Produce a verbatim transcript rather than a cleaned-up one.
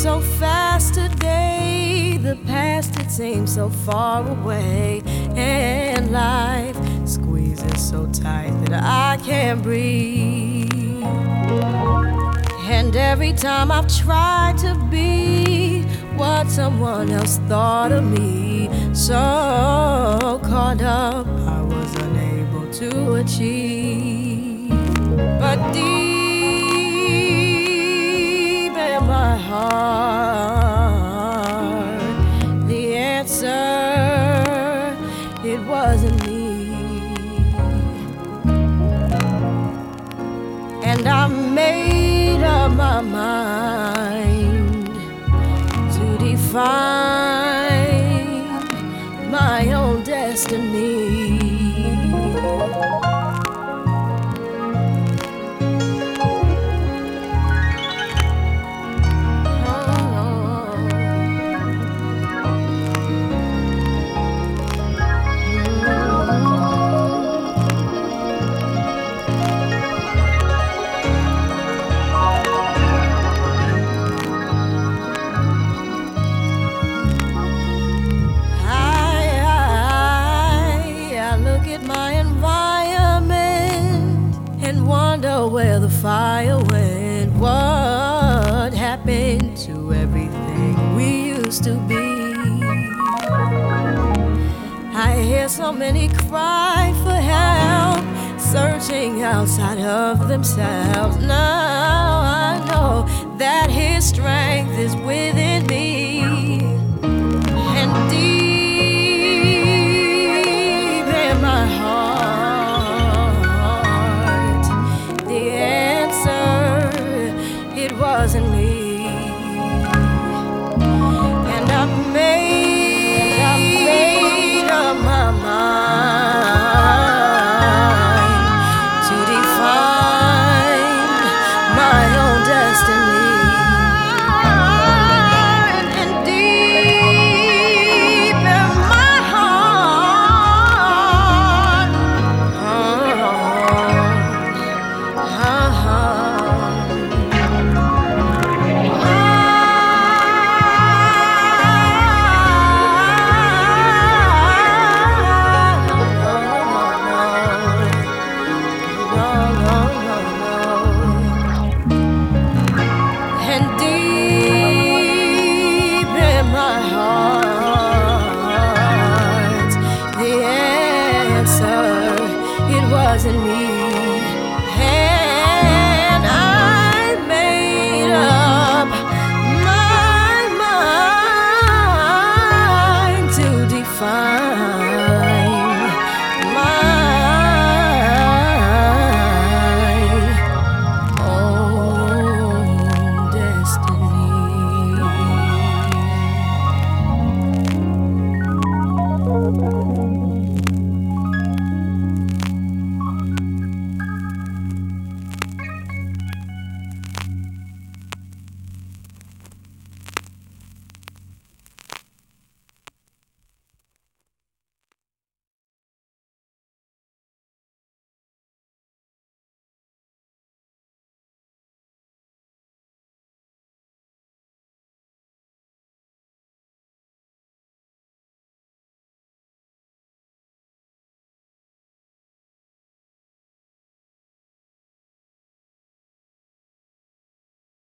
so fast today, the past it seems so far away, and life squeezes so tight that I can't breathe. And every time I've tried to be what someone else thought of me, so caught up I was unable to achieve. But deep in my heart, the answer, it wasn't me. And I made up my mind to define my own destiny. Where the fire went, what happened to everything we used to be? I hear so many cry for help, searching outside of themselves. Now I know that His strength is within me.